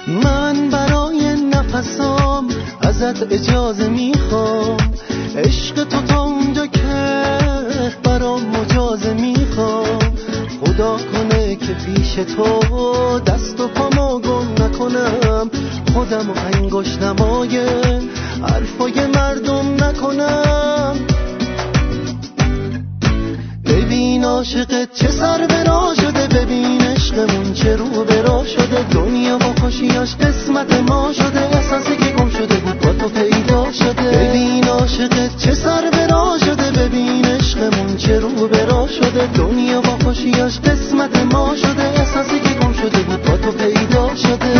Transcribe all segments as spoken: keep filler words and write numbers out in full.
من برای نفسام ازت اجازه میخوام، عشق تو تا اونجا که برام مجازه میخوام. خدا کنه که پیش تو دست و پامو گم نکنم، خودم و انگشت نمای حرفای مردم نکنم. ببین عاشقت چه سر برا شده، ببین عشقمون چه رو برا شده. دنیا با خوشیاش قسمت ما شده، احساسی که گم شده بود با تو پیدا شده. ببین عاشقت چه سر برا شده، ببین عشقمون چه رو برا شده. دنیا با خوشیاش قسمت ما شده، احساسی که گم شده بود با تو پیدا شده.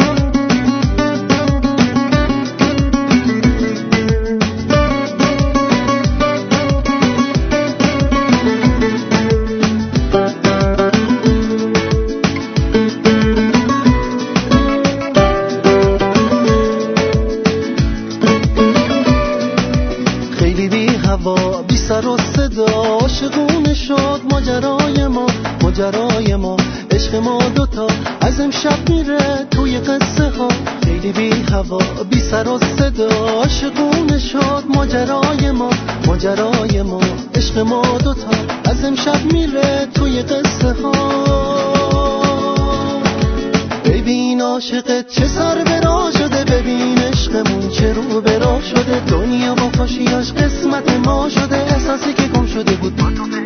هوا بی سر و صدا عاشقونه شد ماجرای ما، ماجرای ما عشق ما دوتا از امشب میره توی قصه ها. خیلی بی هوا بی سر و صدا عاشقونه شد ماجرای ما، ماجرای ما عشق ما دوتا از امشب میره توی قصه ها. ببین عاشقت چه سر برا شده، ببین عشقمون چه رو برا شده. دنیا با خوشیاش قسمت ما شده، احساسی که گم شده بود با تو